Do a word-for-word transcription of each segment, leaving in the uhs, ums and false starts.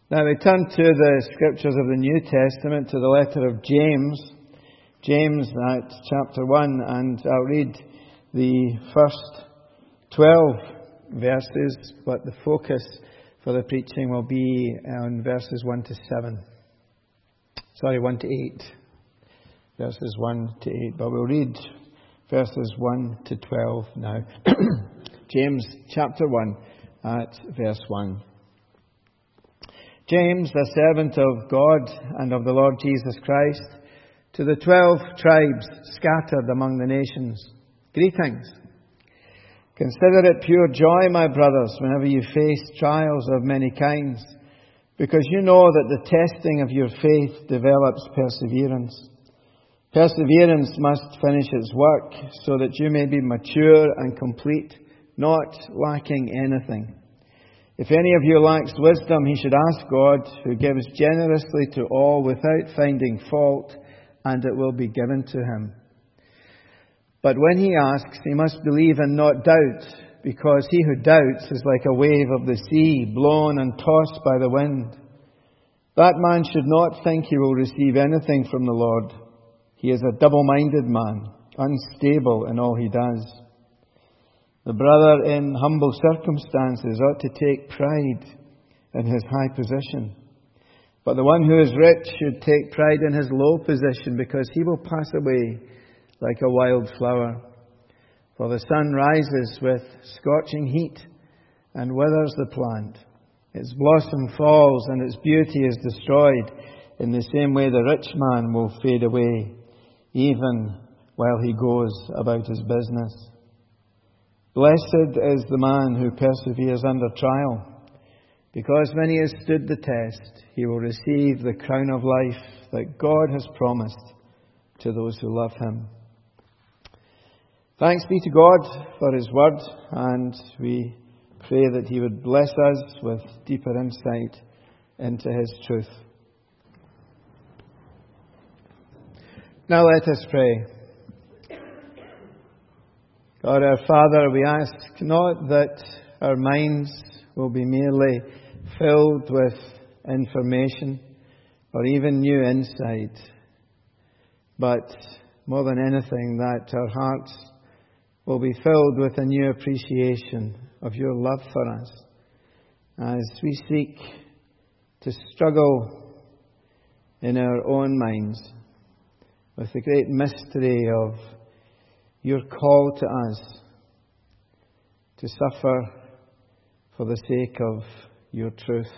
Now we turn to the scriptures of the New Testament, to the letter of James. James at chapter one, and I'll read the first twelve verses, but the focus for the preaching will be on verses one to seven. Sorry, one to eight. Verses one to eight, but we'll read verses one to twelve now. James chapter one at verse one. James, a servant of God and of the Lord Jesus Christ, to the twelve tribes scattered among the nations, greetings. Consider it pure joy, my brothers, whenever you face trials of many kinds, because you know that the testing of your faith develops perseverance. Perseverance must finish its work, so that you may be mature and complete, not lacking anything. If any of you lacks wisdom, he should ask God, who gives generously to all without finding fault, and it will be given to him. But when he asks, he must believe and not doubt, because he who doubts is like a wave of the sea, blown and tossed by the wind. That man should not think he will receive anything from the Lord. He is a double-minded man, unstable in all he does. The brother in humble circumstances ought to take pride in his high position. But the one who is rich should take pride in his low position, because he will pass away like a wild flower. For the sun rises with scorching heat and withers the plant. Its blossom falls and its beauty is destroyed. In the same way the rich man will fade away, even while he goes about his business. Blessed is the man who perseveres under trial, because when he has stood the test, he will receive the crown of life that God has promised to those who love him. Thanks be to God for his word, and we pray that he would bless us with deeper insight into his truth. Now let us pray. God our Father, we ask not that our minds will be merely filled with information or even new insight, but more than anything that our hearts will be filled with a new appreciation of your love for us as we seek to struggle in our own minds with the great mystery of your call to us to suffer for the sake of your truth.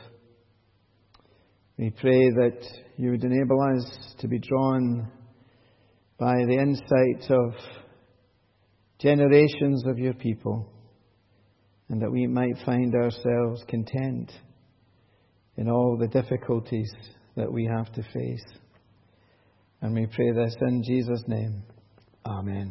We pray that you would enable us to be drawn by the insight of generations of your people, and that we might find ourselves content in all the difficulties that we have to face. And we pray this in Jesus' name. Amen.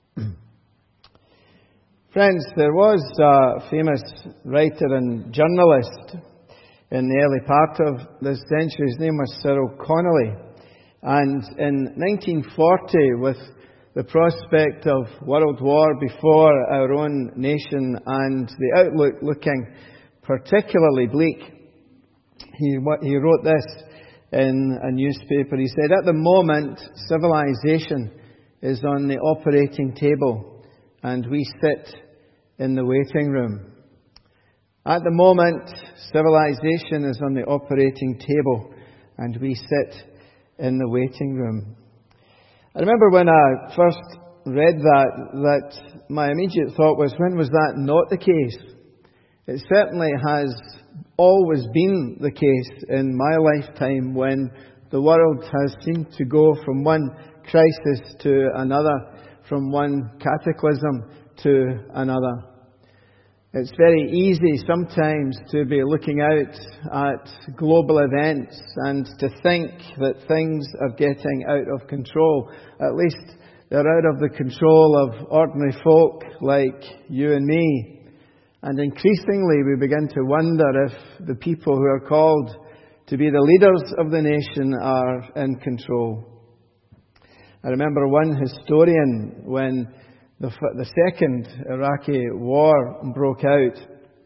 Friends, there was a famous writer and journalist in the early part of this century. His name was Cyril Connolly. And in nineteen forty, with the prospect of world war before our own nation and the outlook looking particularly bleak, he, he wrote this in a newspaper. He said, "At the moment, civilization is on the operating table, and we sit in the waiting room." At the moment, civilization is on the operating table, and we sit in the waiting room. I remember when I first read that, that my immediate thought was, when was that not the case? It certainly has always been the case in my lifetime, when the world has seemed to go from one crisis to another, from one cataclysm to another. It's very easy sometimes to be looking out at global events and to think that things are getting out of control. At least they're out of the control of ordinary folk like you and me. And increasingly we begin to wonder if the people who are called to be the leaders of the nation are in control. I remember one historian, when the, the second Iraqi war broke out,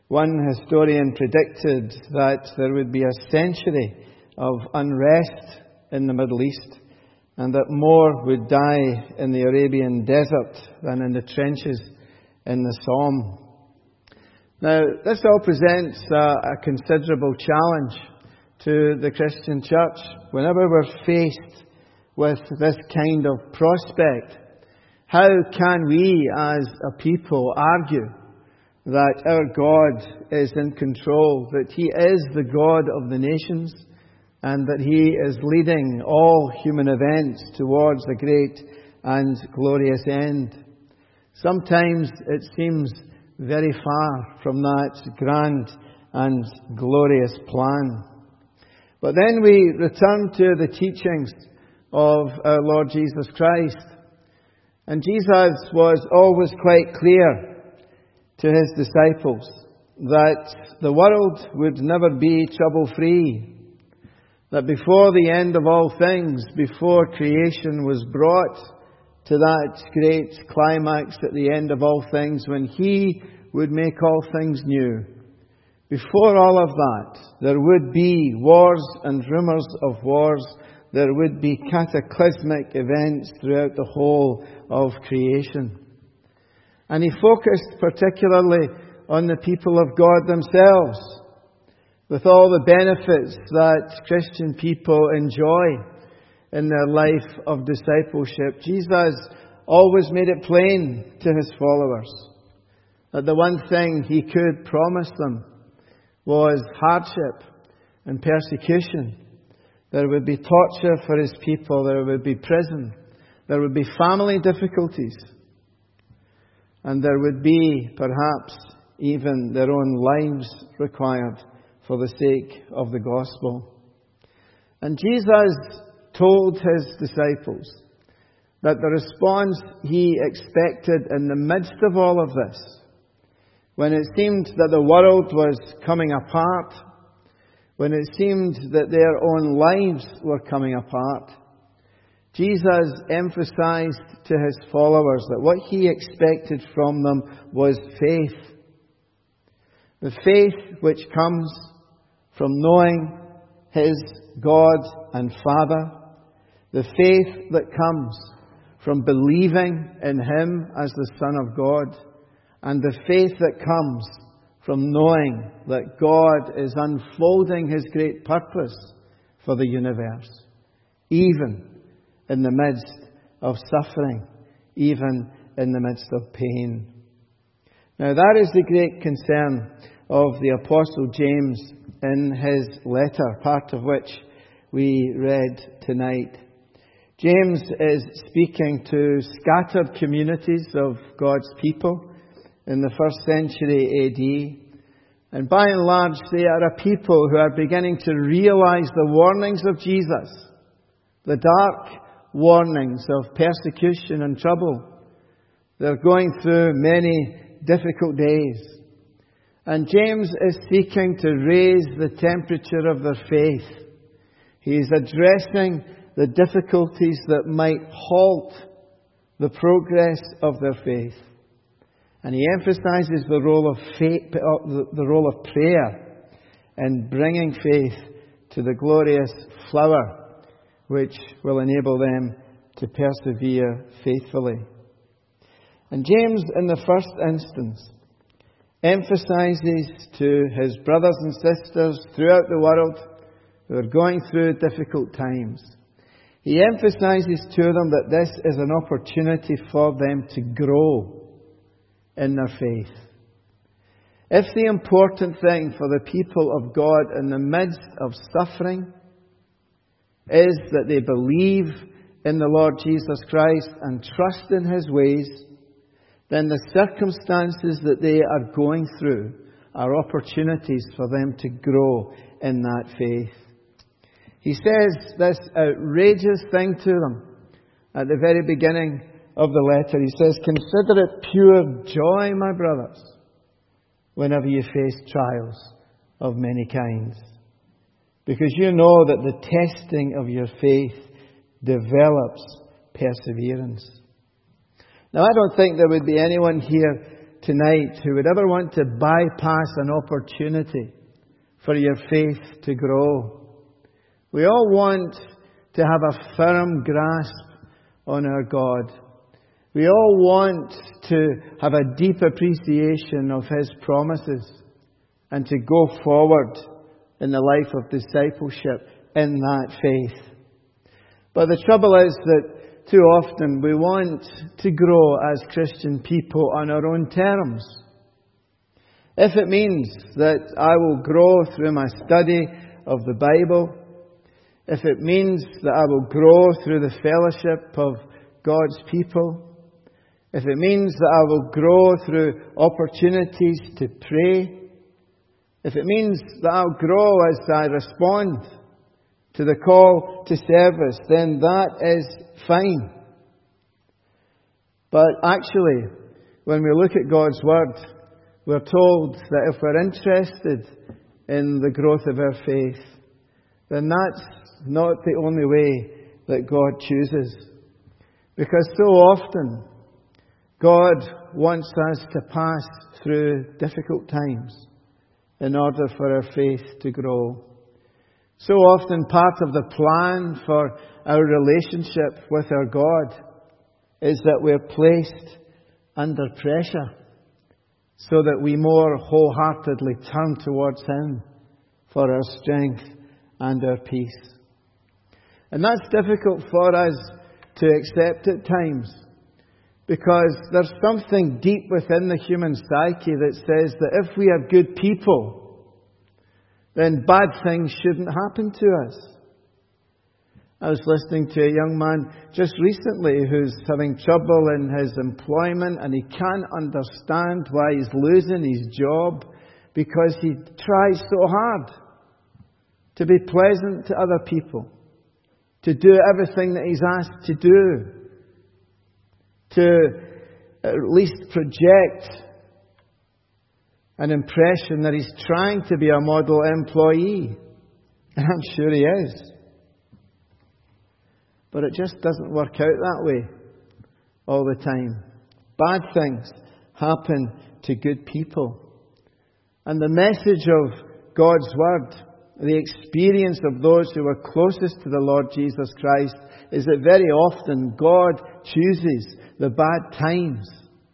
One historian predicted that there would be a century of unrest in the Middle East, and that more would die in the Arabian desert than in the trenches in the Somme. Now, this all presents a, a considerable challenge to the Christian church. Whenever we're faced with this kind of prospect, how can we as a people argue that our God is in control, that He is the God of the nations, and that He is leading all human events towards a great and glorious end? Sometimes it seems very far from that grand and glorious plan. But then we return to the teachings of our Lord Jesus Christ. And Jesus was always quite clear to His disciples that the world would never be trouble-free. That before the end of all things, before creation was brought to that great climax at the end of all things, when He would make all things new, before all of that, there would be wars and rumours of wars. There would be cataclysmic events throughout the whole of creation. And He focused particularly on the people of God themselves, with all the benefits that Christian people enjoy in their life of discipleship. Jesus always made it plain to His followers that the one thing He could promise them was hardship and persecution. There would be torture for His people. There would be prison. There would be family difficulties. And there would be, perhaps, even their own lives required for the sake of the gospel. And Jesus told His disciples that the response He expected in the midst of all of this, when it seemed that the world was coming apart, when it seemed that their own lives were coming apart, Jesus emphasized to His followers that what He expected from them was faith. The faith which comes from knowing His God and Father. The faith that comes from believing in Him as the Son of God. And the faith that comes from knowing that God is unfolding His great purpose for the universe, even in the midst of suffering, even in the midst of pain. Now that is the great concern of the Apostle James in his letter, part of which we read tonight. James is speaking to scattered communities of God's people in the first century A D. And by and large, they are a people who are beginning to realize the warnings of Jesus, the dark warnings of persecution and trouble. They're going through many difficult days. And James is seeking to raise the temperature of their faith. He is addressing the difficulties that might halt the progress of their faith. And he emphasizes the role of faith, the role of prayer in bringing faith to the glorious flower which will enable them to persevere faithfully. And James, in the first instance, emphasizes to his brothers and sisters throughout the world who are going through difficult times, he emphasizes to them that this is an opportunity for them to grow in their faith. If the important thing for the people of God in the midst of suffering is that they believe in the Lord Jesus Christ and trust in His ways, then the circumstances that they are going through are opportunities for them to grow in that faith. He says this outrageous thing to them at the very beginning of the letter. He says, "Consider it pure joy, my brothers, whenever you face trials of many kinds, because you know that the testing of your faith develops perseverance." Now, I don't think there would be anyone here tonight who would ever want to bypass an opportunity for your faith to grow. We all want to have a firm grasp on our God. We all want to have a deep appreciation of His promises and to go forward in the life of discipleship in that faith. But the trouble is that too often we want to grow as Christian people on our own terms. If it means that I will grow through my study of the Bible, if it means that I will grow through the fellowship of God's people, if it means that I will grow through opportunities to pray, if it means that I'll grow as I respond to the call to service, then that is fine. But actually, when we look at God's Word, we're told that if we're interested in the growth of our faith, then that's not the only way that God chooses. Because so often, God wants us to pass through difficult times in order for our faith to grow. So often part of the plan for our relationship with our God is that we're placed under pressure so that we more wholeheartedly turn towards Him for our strength and our peace. And that's difficult for us to accept at times, because there's something deep within the human psyche that says that if we are good people, then bad things shouldn't happen to us. I was listening to a young man just recently who's having trouble in his employment, and he can't understand why he's losing his job, because he tries so hard to be pleasant to other people, to do everything that he's asked to do, to at least project an impression that he's trying to be a model employee. And I'm sure he is. But it just doesn't work out that way all the time. Bad things happen to good people. And the message of God's Word, the experience of those who are closest to the Lord Jesus Christ, is that very often God chooses the bad times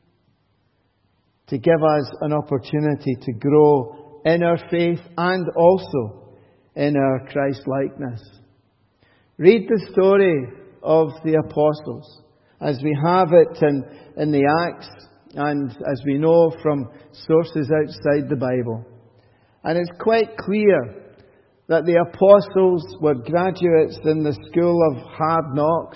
to give us an opportunity to grow in our faith and also in our Christ-likeness. Read the story of the apostles as we have it in, in the Acts and as we know from sources outside the Bible. And it's quite clear that the apostles were graduates in the school of hard knocks.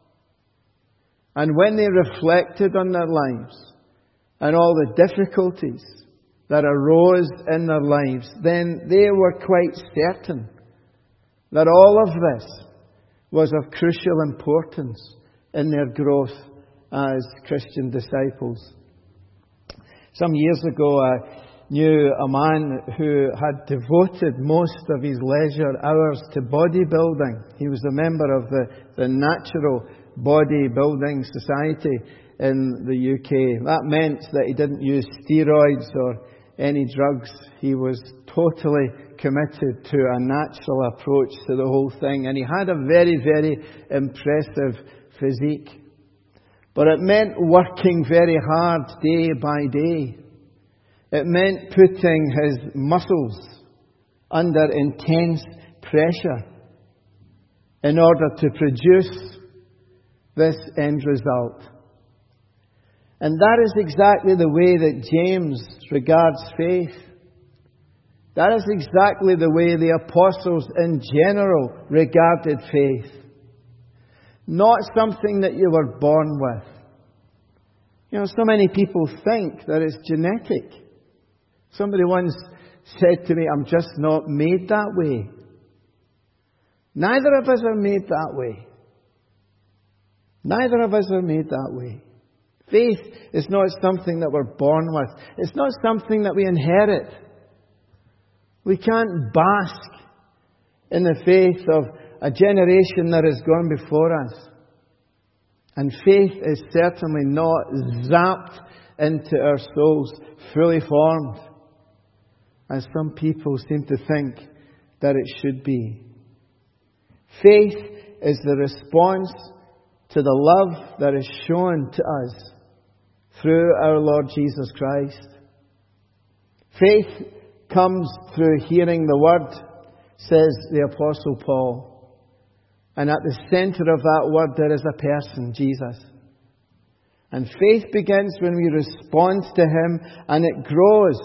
And when they reflected on their lives and all the difficulties that arose in their lives, then they were quite certain that all of this was of crucial importance in their growth as Christian disciples. Some years ago, I knew a man who had devoted most of his leisure hours to bodybuilding. He was a member of the, the Natural Bodybuilding Society in the U K. That meant that he didn't use steroids or any drugs. He was totally committed to a natural approach to the whole thing. And he had a very, very impressive physique. But it meant working very hard day by day. It meant putting his muscles under intense pressure in order to produce this end result. And that is exactly the way that James regards faith. That is exactly the way the apostles in general regarded faith. Not something that you were born with. You know, so many people think that it's genetic. Somebody once said to me, I'm just not made that way. Neither of us are made that way. Neither of us are made that way. Faith is not something that we're born with. It's not something that we inherit. We can't bask in the faith of a generation that has gone before us. And faith is certainly not zapped into our souls, fully formed, as some people seem to think that it should be. Faith is the response to the love that is shown to us through our Lord Jesus Christ. Faith comes through hearing the Word, says the Apostle Paul. And at the centre of that Word there is a person, Jesus. And faith begins when we respond to Him, and it grows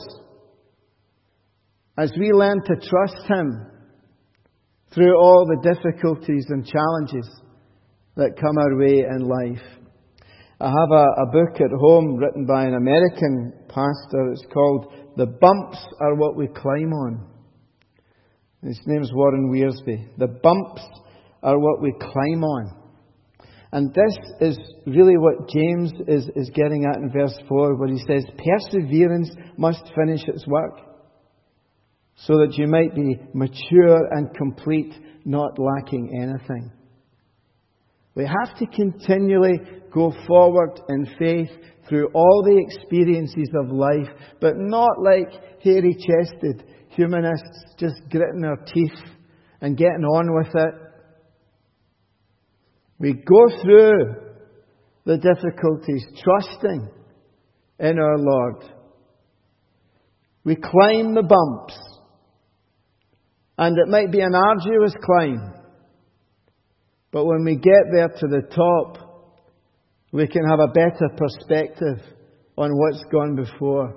as we learn to trust Him through all the difficulties and challenges that come our way in life. I have a, a book at home written by an American pastor. It's called The Bumps Are What We Climb On. His name's Warren Wiersbe. The bumps are what we climb on. And this is really what James is, is getting at in verse four, where he says, perseverance must finish its work, so that you might be mature and complete, not lacking anything. We have to continually go forward in faith through all the experiences of life, but not like hairy-chested humanists just gritting our teeth and getting on with it. We go through the difficulties, trusting in our Lord. We climb the bumps, and it might be an arduous climb, but when we get there to the top, we can have a better perspective on what's gone before.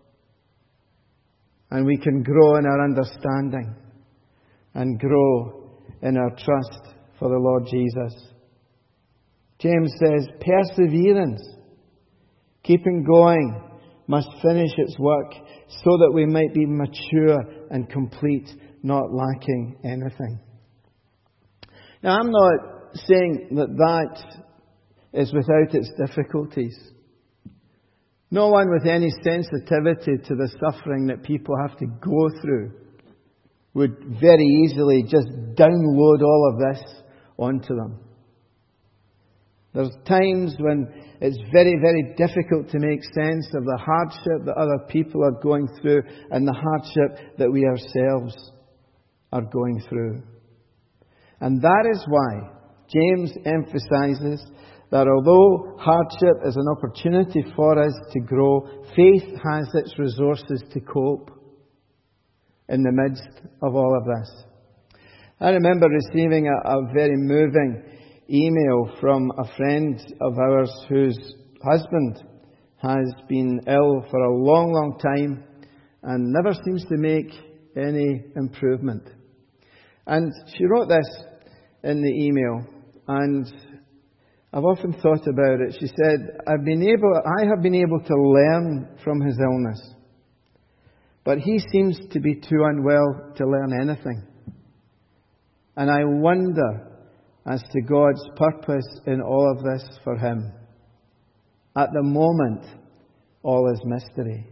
And we can grow in our understanding and grow in our trust for the Lord Jesus. James says, perseverance, keeping going, must finish its work so that we might be mature and complete, not lacking anything. Now, I'm not saying that that is without its difficulties. No one with any sensitivity to the suffering that people have to go through would very easily just download all of this onto them. There's times when it's very, very difficult to make sense of the hardship that other people are going through and the hardship that we ourselves are going through. And that is why James emphasizes that although hardship is an opportunity for us to grow, faith has its resources to cope in the midst of all of this. I remember receiving a, a very moving email from a friend of ours whose husband has been ill for a long, long time and never seems to make any improvement. And she wrote this in the email, and I've often thought about it. She said, I've been able, I have been able to learn from his illness, but he seems to be too unwell to learn anything. And I wonder as to God's purpose in all of this for him. At the moment, all is mystery.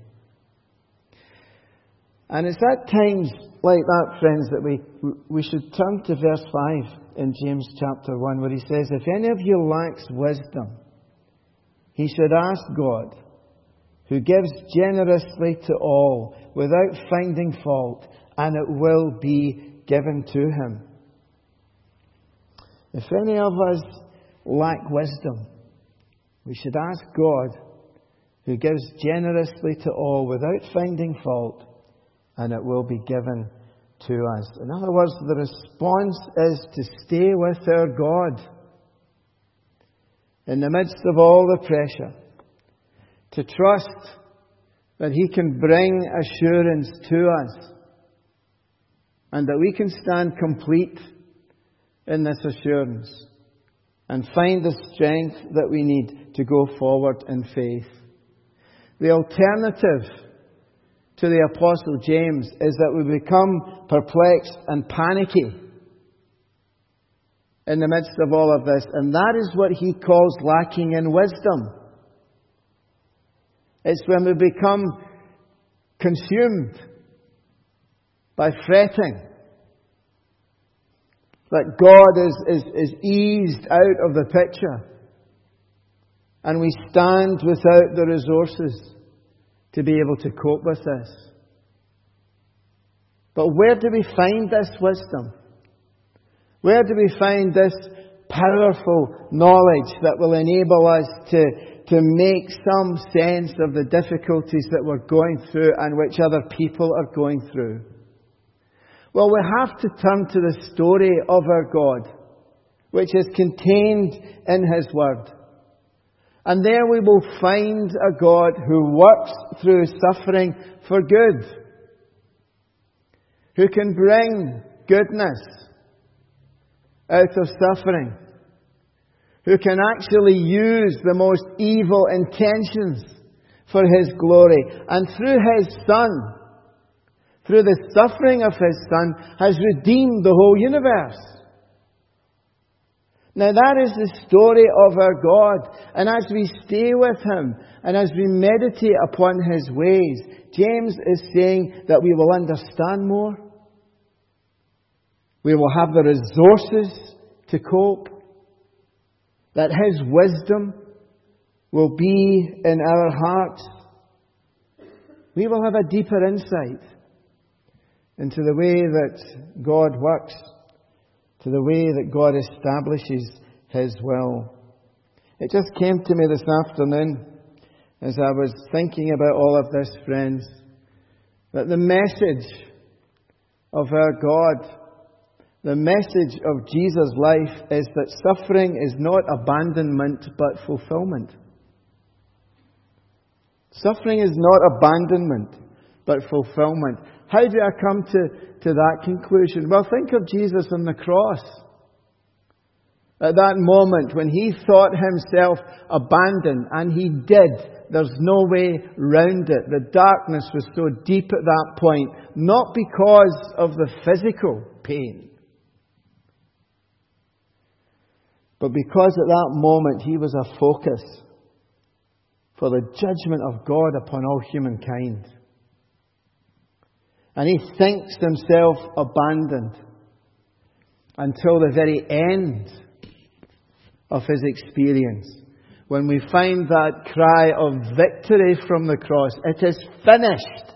And it's at times like that, friends, that we we should turn to verse five in James chapter one, where he says, if any of you lacks wisdom, he should ask God, who gives generously to all, without finding fault, and it will be given to him. If any of us lack wisdom, we should ask God, who gives generously to all, without finding fault, and it will be given to us. In other words, the response is to stay with our God in the midst of all the pressure, to trust that He can bring assurance to us, and that we can stand complete in this assurance and find the strength that we need to go forward in faith. The alternative to the Apostle James is that we become perplexed and panicky in the midst of all of this. And that is what he calls lacking in wisdom. It's when we become consumed by fretting that God is, is, is eased out of the picture. And we stand without the resources to be able to cope with this. But where do we find this wisdom? Where do we find this powerful knowledge that will enable us to, to make some sense of the difficulties that we're going through and which other people are going through? Well, we have to turn to the story of our God, which is contained in His Word. And there we will find a God who works through suffering for good, who can bring goodness out of suffering, who can actually use the most evil intentions for His glory, and through His Son, through the suffering of His Son, has redeemed the whole universe. Now that is the story of our God, and as we stay with Him, and as we meditate upon His ways, James is saying that we will understand more. We will have the resources to cope. That His wisdom will be in our hearts. We will have a deeper insight into the way that God works, to the way that God establishes His will. It just came to me this afternoon as I was thinking about all of this, friends, that the message of our God, the message of Jesus' life, is that suffering is not abandonment but fulfillment. Suffering is not abandonment but fulfillment. How do I come to, to that conclusion? Well, think of Jesus on the cross. At that moment when He thought Himself abandoned, and He did. There's no way round it. The darkness was so deep at that point, not because of the physical pain, but because at that moment He was a focus for the judgment of God upon all humankind. And He thinks Himself abandoned until the very end of His experience, when we find that cry of victory from the cross. It is finished.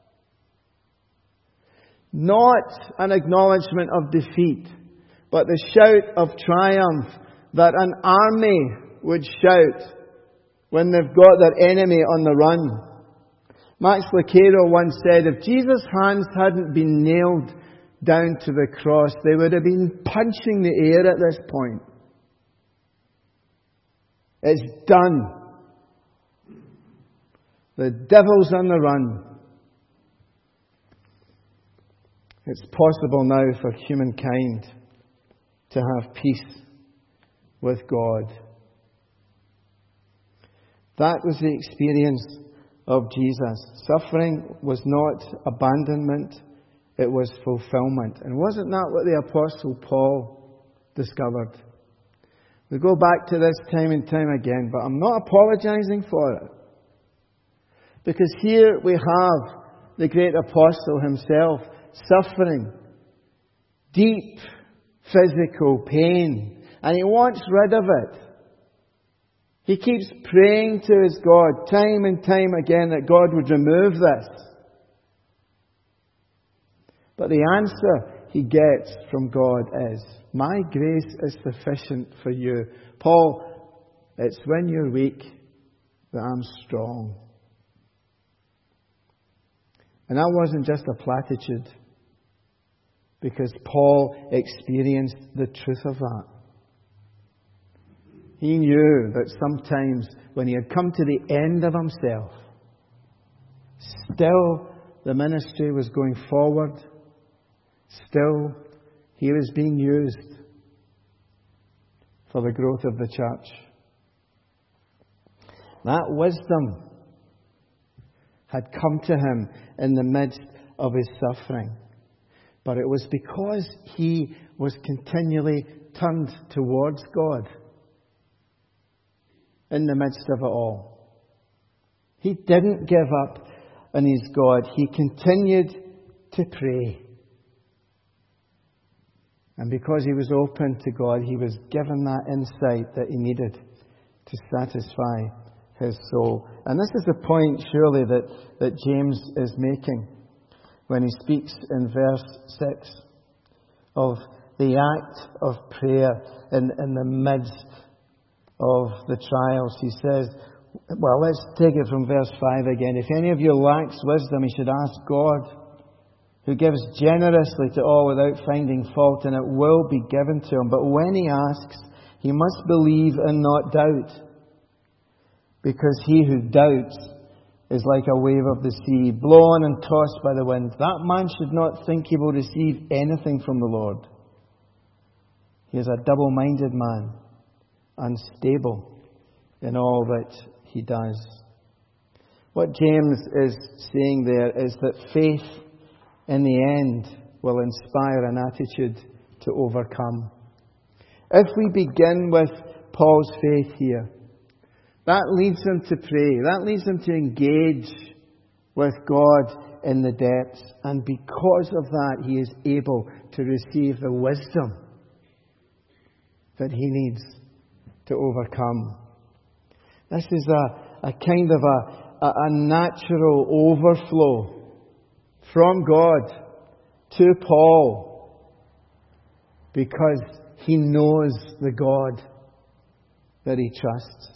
Not an acknowledgement of defeat, but the shout of triumph that an army would shout when they've got their enemy on the run. Max Lucado once said, if Jesus' hands hadn't been nailed down to the cross, they would have been punching the air at this point. It's done. The devil's on the run. It's possible now for humankind to have peace with God. That was the experience of Jesus. Suffering was not abandonment, it was fulfillment. And wasn't that what the Apostle Paul discovered? We go back to this time and time again, but I'm not apologizing for it. Because here we have the great apostle himself suffering deep physical pain, and he wants rid of it. He keeps praying to his God time and time again that God would remove this. But the answer he gets from God is, my grace is sufficient for you. Paul, it's when you're weak that I'm strong. And that wasn't just a platitude, because Paul experienced the truth of that. He knew that sometimes when he had come to the end of himself, still the ministry was going forward. Still he was being used for the growth of the church. That wisdom had come to him in the midst of his suffering. But it was because he was continually turned towards God in the midst of it all. He didn't give up on his God. He continued to pray. And because he was open to God, he was given that insight that he needed to satisfy his soul. And this is the point, surely, that, that James is making when he speaks in verse six of the act of prayer in, in the midst of the trials. He says, well, let's take it from verse five again. If any of you lacks wisdom, he should ask God, who gives generously to all without finding fault, and it will be given to him. But when he asks, he must believe and not doubt, because he who doubts is like a wave of the sea, blown and tossed by the wind. That man should not think he will receive anything from the Lord. He is a double-minded man, unstable in all that he does. What James is saying there is that faith in the end will inspire an attitude to overcome. If we begin with Paul's faith here, that leads him to pray. That leads him to engage with God in the depths. And because of that, he is able to receive the wisdom that he needs to overcome. This is a, a kind of a, a, a natural overflow from God to Paul, because he knows the God that he trusts.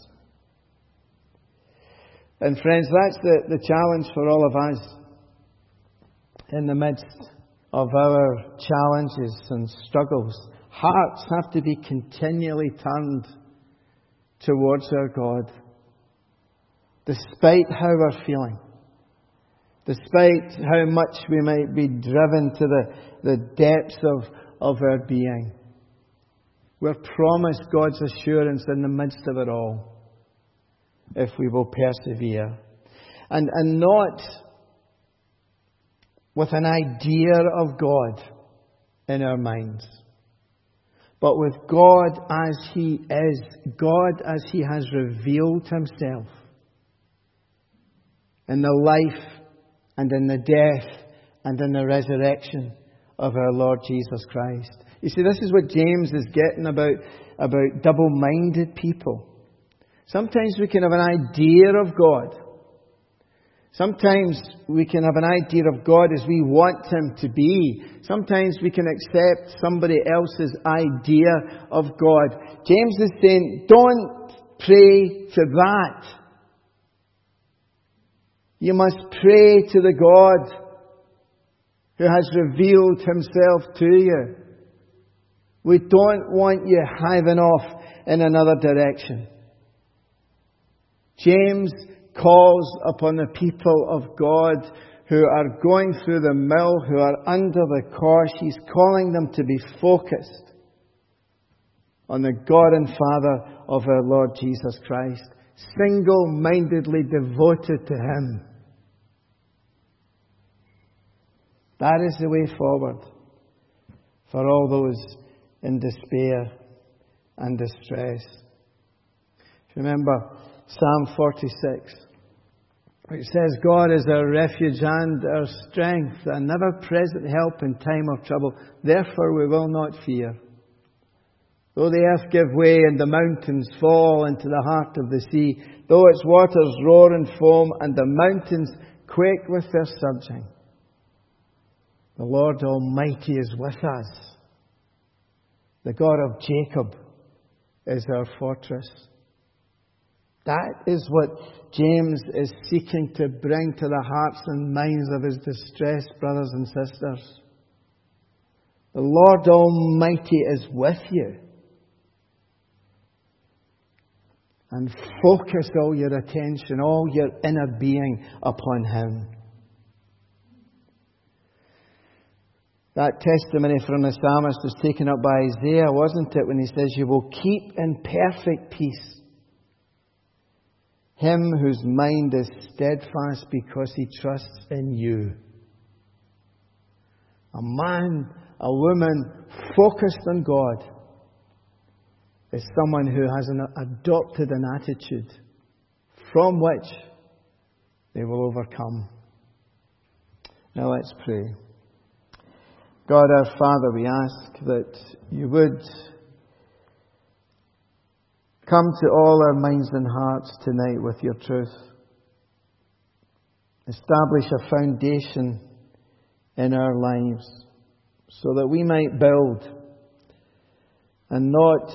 And friends, that's the, the challenge for all of us in the midst of our challenges and struggles. Hearts have to be continually turned towards our God, despite how we're feeling, despite how much we might be driven to the, the depths of, of our being. We're promised God's assurance in the midst of it all, if we will persevere. And, and not with an idea of God in our minds, but with God as He is, God as He has revealed Himself in the life and in the death and in the resurrection of our Lord Jesus Christ. You see, this is what James is getting about, about double-minded people. Sometimes we can have an idea of God. Sometimes we can have an idea of God as we want Him to be. Sometimes we can accept somebody else's idea of God. James is saying, don't pray to that. You must pray to the God who has revealed Himself to you. We don't want you hiving off in another direction. James calls upon the people of God who are going through the mill, who are under the cosh. He's calling them to be focused on the God and Father of our Lord Jesus Christ, single-mindedly devoted to Him. That is the way forward for all those in despair and distress. Remember Psalm forty-six, which says, God is our refuge and our strength, an ever-present help in time of trouble. Therefore we will not fear. Though the earth give way and the mountains fall into the heart of the sea, though its waters roar and foam and the mountains quake with their surging, the Lord Almighty is with us. The God of Jacob is our fortress. That is what James is seeking to bring to the hearts and minds of his distressed brothers and sisters. The Lord Almighty is with you. And focus all your attention, all your inner being upon Him. That testimony from the psalmist was taken up by Isaiah, wasn't it, when he says, you will keep in perfect peace him whose mind is steadfast because he trusts in you. A man, a woman focused on God is someone who has an, adopted an attitude from which they will overcome. Now let's pray. God our Father, we ask that you would Come to all our minds and hearts tonight with your truth. Establish a foundation in our lives so that we might build and not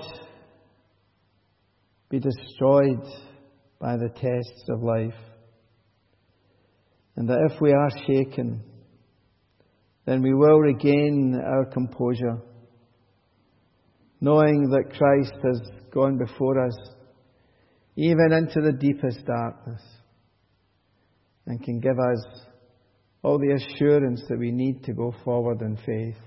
be destroyed by the tests of life. And that if we are shaken, then we will regain our composure, knowing that Christ has gone before us, even into the deepest darkness, and can give us all the assurance that we need to go forward in faith.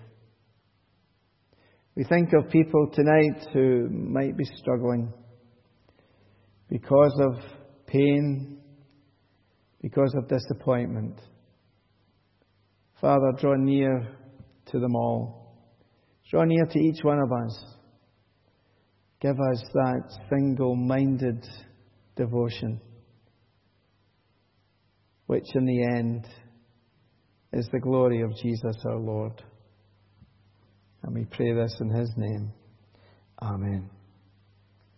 We think of people tonight who might be struggling because of pain, because of disappointment. Father, draw near to them all. Draw near to each one of us. Give us that single-minded devotion, which in the end is the glory of Jesus our Lord. And we pray this in His name. Amen.